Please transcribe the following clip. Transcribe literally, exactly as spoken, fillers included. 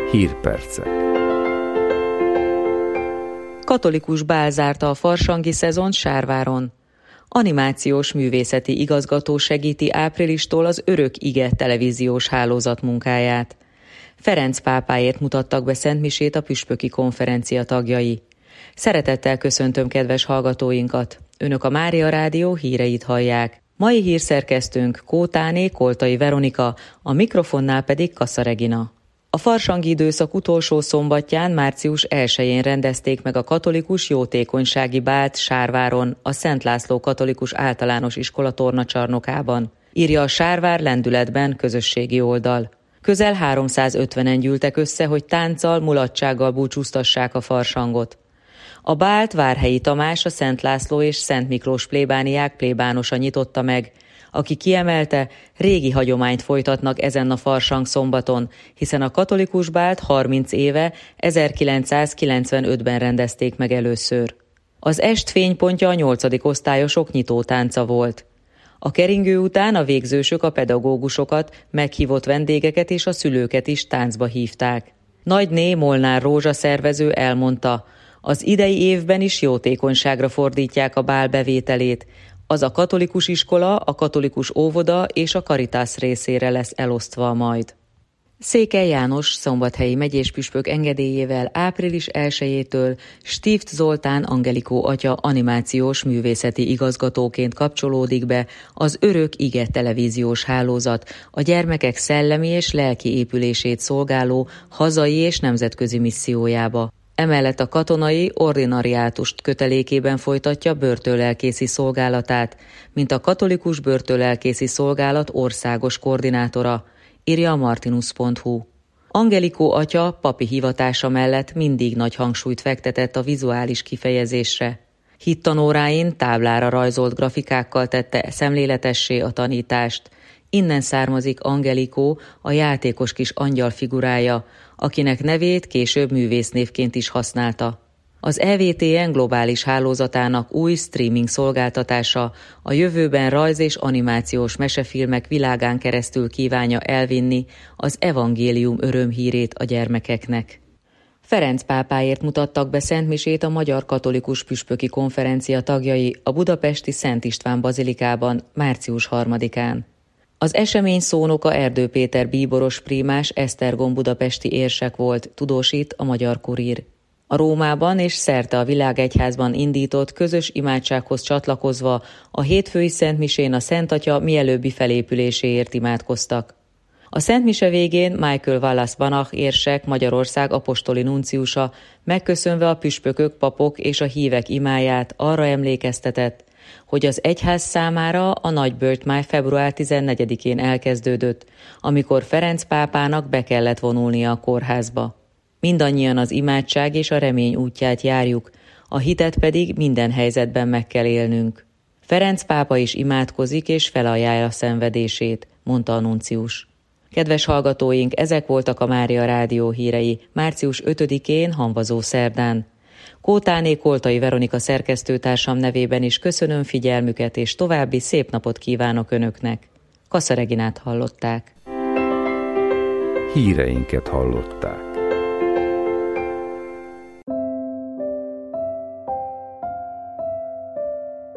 Hírpercek. Katolikus bál zárta a farsangi szezont Sárváron. Animációs művészeti igazgató segíti áprilistól az Örök Ige televíziós hálózat munkáját. Ferenc pápáért mutattak be szentmisét a püspöki konferencia tagjai. Szeretettel köszöntöm kedves hallgatóinkat! Önök a Mária Rádió híreit hallják. Mai hírszerkesztőnk Kótáné Koltai Veronika, a mikrofonnál pedig Kassa Regina. A farsangi időszak utolsó szombatján, március elsején rendezték meg a katolikus jótékonysági bált Sárváron, a Szent László Katolikus Általános Iskola tornacsarnokában, írja a Sárvár Lendületben közösségi oldal. Közel háromszázötvenen gyűltek össze, hogy tánccal, mulatsággal búcsúztassák a farsangot. A bált Várhelyi Tamás, a Szent László és Szent Miklós plébániák plébánosa nyitotta meg, aki kiemelte, régi hagyományt folytatnak ezen a farsang szombaton, hiszen a katolikus bált harminc éve, ezerkilencszázkilencvenötben rendezték meg először. Az est fénypontja a nyolcadik osztályosok nyitótánca volt. A keringő után a végzősök a pedagógusokat, meghívott vendégeket és a szülőket is táncba hívták. Nagyné Molnár Rózsa szervező elmondta, az idei évben is jótékonyságra fordítják a bál bevételét, az a katolikus iskola, a katolikus óvoda és a Caritas részére lesz elosztva majd. Székely János szombathelyi megyéspüspök engedélyével április elsejétől Stift Zoltán Angelikó atya animációs művészeti igazgatóként kapcsolódik be az Örök Ige televíziós hálózat, a gyermekek szellemi és lelki épülését szolgáló hazai és nemzetközi missziójába. Emellett a katonai ordinariátust kötelékében folytatja börtönlelkészi szolgálatát, mint a katolikus börtönlelkészi szolgálat országos koordinátora, írja a martinus pont hu. Angelikó atya papi hivatása mellett mindig nagy hangsúlyt fektetett a vizuális kifejezésre. Hittanóráin táblára rajzolt grafikákkal tette szemléletessé a tanítást. Innen származik Angelikó, a játékos kis angyal figurája, akinek nevét később művésznévként is használta. Az E V T N globális hálózatának új streaming szolgáltatása a jövőben rajz- és animációs mesefilmek világán keresztül kívánja elvinni az evangélium örömhírét a gyermekeknek. Ferenc pápáért mutattak be szentmisét a Magyar Katolikus Püspöki Konferencia tagjai a budapesti Szent István bazilikában március harmadikán. Az esemény szónoka Erdő Péter bíboros prímás Esztergom budapesti érsek volt, tudósít a Magyar Kurír. A Rómában és szerte a világegyházban indított közös imádsághoz csatlakozva a hétfői szentmisén a Szent Atya mielőbbi felépüléséért imádkoztak. A szentmise végén Michael Wallace Banach érsek, Magyarország apostoli nunciusa megköszönve a püspökök, papok és a hívek imáját arra emlékeztetett, hogy az egyház számára a nagy bölcsmáj február tizennegyedikén elkezdődött, amikor Ferenc pápának be kellett vonulnia a kórházba. Mindannyian az imádság és a remény útját járjuk, a hitet pedig minden helyzetben meg kell élnünk. Ferenc pápa is imádkozik és felajánlja szenvedését, mondta a nuncius. Kedves hallgatóink, ezek voltak a Mária Rádió hírei március ötödikén, Hamvazó szerdán. Kótáné Koltai Veronika szerkesztőtársam nevében is köszönöm figyelmüket, és további szép napot kívánok Önöknek. Kassa Reginát hallották. Híreinket hallották.